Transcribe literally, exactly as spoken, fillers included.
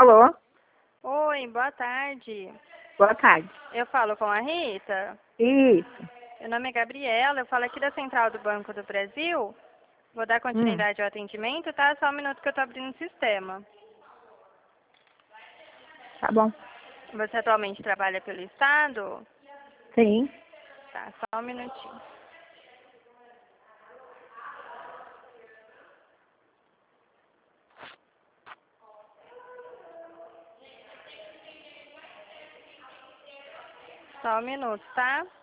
Alô? Oi, boa tarde. Boa tarde. Eu falo com a Rita? Isso. Meu nome é Gabriela, eu falo aqui da Central do Banco do Brasil. Vou dar Hum, continuidade ao atendimento, tá? Só um minuto que eu tô abrindo o sistema. tá bom. Você atualmente trabalha pelo Estado? Sim. Tá, só um minutinho. Só um minuto, tá?